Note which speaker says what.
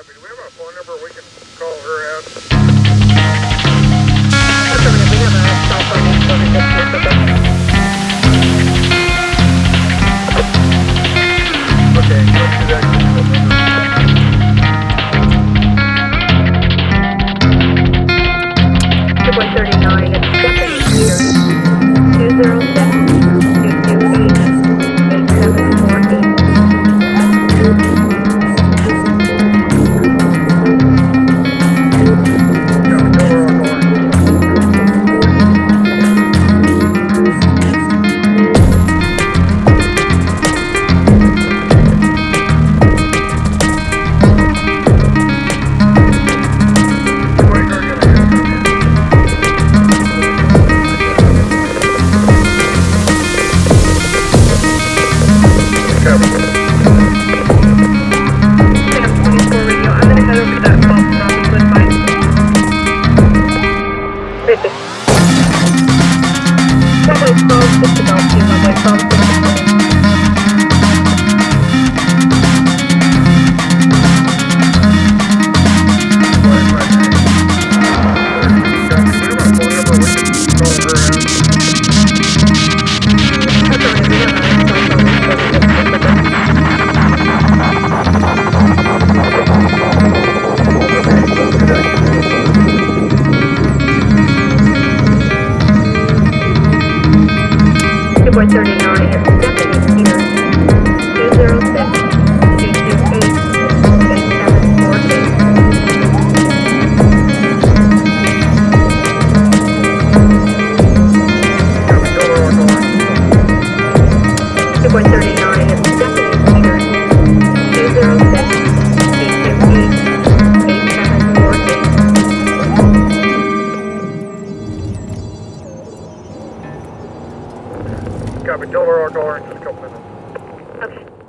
Speaker 1: Copy. Do we have a phone number we can call her at?
Speaker 2: Affirmative, we have a cell phone in Silver District, okay?
Speaker 1: Okay, let's do that.
Speaker 2: Two 139, it's Stephanie Peters, 206-228-8748. Boy 39, it's Stephanie Peters, 206-8748. Boy 39, it's Stephanie Peters, 206-228-8748.
Speaker 1: Copy. Tell her I'll call her in just a couple minutes.
Speaker 2: Okay.